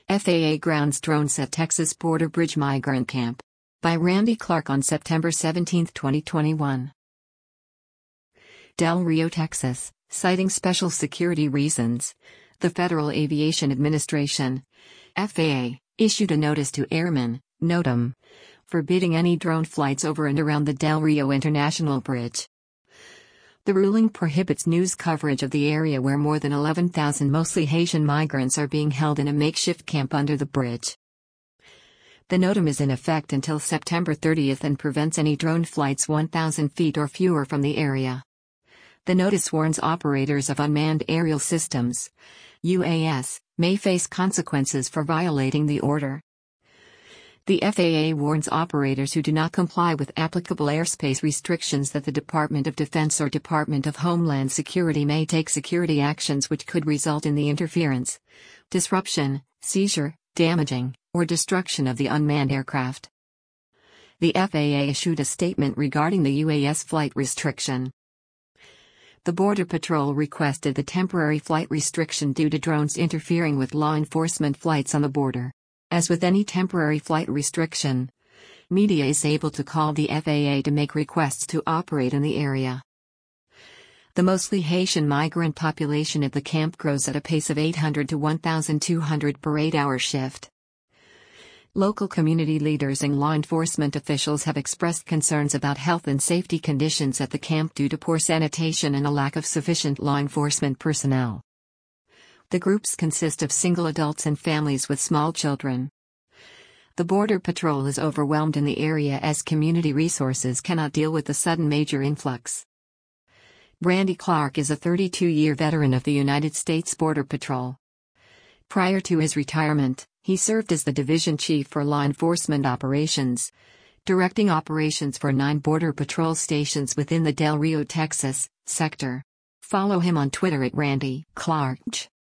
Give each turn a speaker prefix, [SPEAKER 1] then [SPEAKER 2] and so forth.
[SPEAKER 1] FAA grounds drones at Texas border bridge migrant camp. By Randy Clark on September 17, 2021. Del Rio, Texas, citing special security reasons. The Federal Aviation Administration, FAA, issued a notice to airmen, NOTAM, forbidding any drone flights over and around the Del Rio International Bridge. The ruling prohibits news coverage of the area where more than 11,000 mostly Haitian migrants are being held in a makeshift camp under the bridge. The NOTAM is in effect until September 30 and prevents any drone flights 1,000 feet or fewer from the area. The notice warns operators of unmanned aerial systems, UAS, may face consequences for violating the order. The FAA warns operators who do not comply with applicable airspace restrictions that the Department of Defense or Department of Homeland Security may take security actions which could result in the interference, disruption, seizure, damaging, or destruction of the unmanned aircraft. The FAA issued a statement regarding the UAS flight restriction. The Border Patrol requested the temporary flight restriction due to drones interfering with law enforcement flights on the border. As with any temporary flight restriction, media is able to call the FAA to make requests to operate in the area. The mostly Haitian migrant population at the camp grows at a pace of 800 to 1,200 per 8-hour shift. Local community leaders and law enforcement officials have expressed concerns about health and safety conditions at the camp due to poor sanitation and a lack of sufficient law enforcement personnel. The groups consist of single adults and families with small children. The Border Patrol is overwhelmed in the area as community resources cannot deal with the sudden major influx. Randy Clark is a 32-year veteran of the United States Border Patrol. Prior to his retirement, he served as the Division Chief for Law Enforcement Operations, directing operations for 9 Border Patrol stations within the Del Rio, Texas, sector. Follow him on Twitter at Randy Clark.